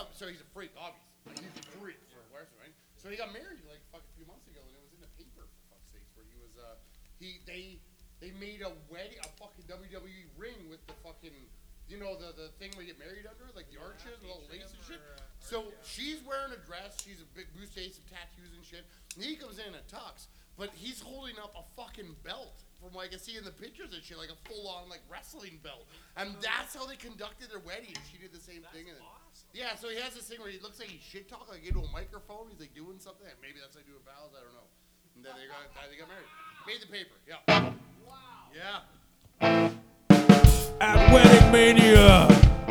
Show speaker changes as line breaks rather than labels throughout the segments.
so he's a freak, obviously. Like, he's a freak for wrestling, right? So he got married like a few months ago, and it was in the paper for fuck's sakes, where he was they made a wedding, a fucking WWE ring with the fucking, you know, the thing we get married under, like the arches and all the lace and shit. So she's wearing a dress, she's a big buste, some tattoos and shit. And he comes in a tux, but he's holding up a fucking belt from like I see in the pictures and shit, like a full on like wrestling belt. And that's how they conducted their wedding. She did the same thing. And
awesome.
Yeah, so he has this thing where he looks like he's shit talking like into a microphone. He's like doing something. Maybe that's how they do it vows. I don't know. And then they got married. Made the paper. Yeah.
Wow.
Yeah.
At Wedding Mania,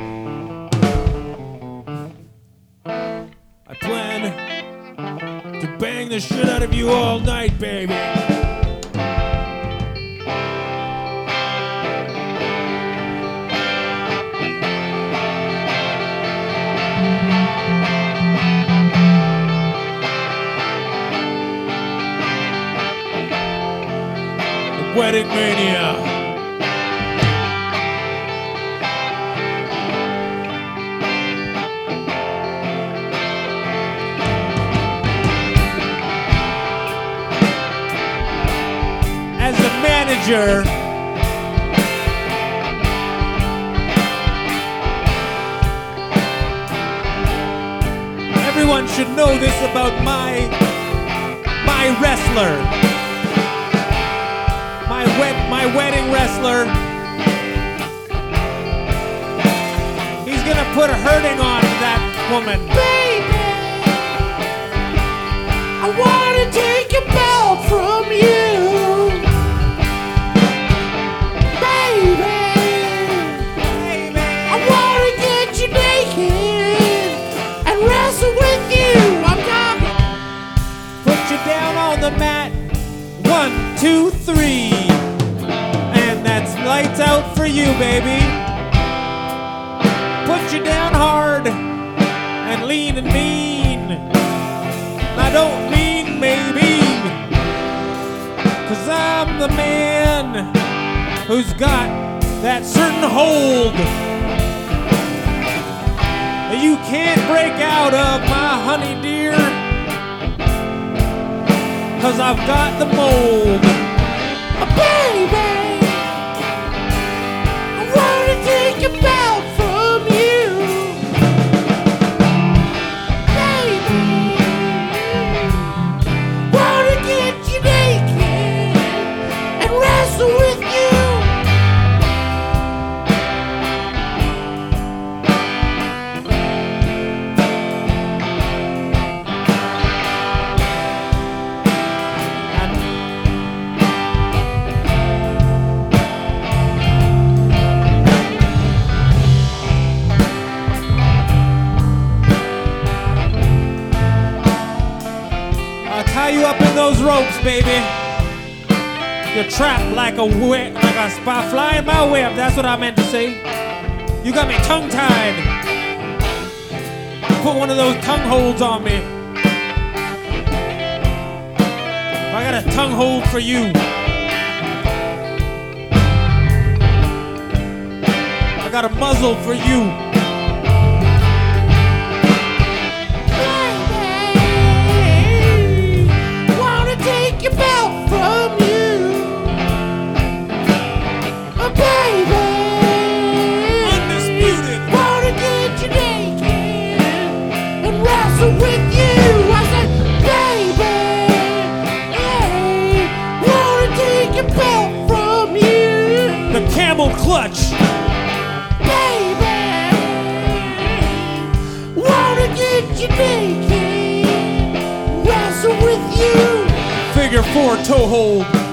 I plan to bang the shit out of you all night, baby. Wedding Mania. As a manager, everyone should know this about my wrestler. My wedding wrestler, he's gonna put a hurting on that woman.
Baby, I wanna take your belt from you. Baby, I wanna get you naked and wrestle with you. I'm talking.
Put you down on the mat. 1, 2, 3. Lights out for you, baby. Put you down hard and lean and mean. I don't mean maybe, 'cause I'm the man who's got that certain hold that you can't break out of, my honey dear, 'cause I've got the mold.
Baby, take your belt from you. Baby, wanna get you naked and wrestle with you.
Tie you up in those ropes, baby. You're trapped like a fly in my web. That's what I meant to say. You got me tongue-tied. Put one of those tongue holds on me. I got a tongue hold for you. I got a muzzle for you.
Your belt from you, baby.
Undisputed.
Wanna get you naked and wrestle with you. I said, baby, hey, wanna take your belt from you.
The camel clutch.
Baby, wanna get you naked, wrestle with you.
Figure 4 toe hold.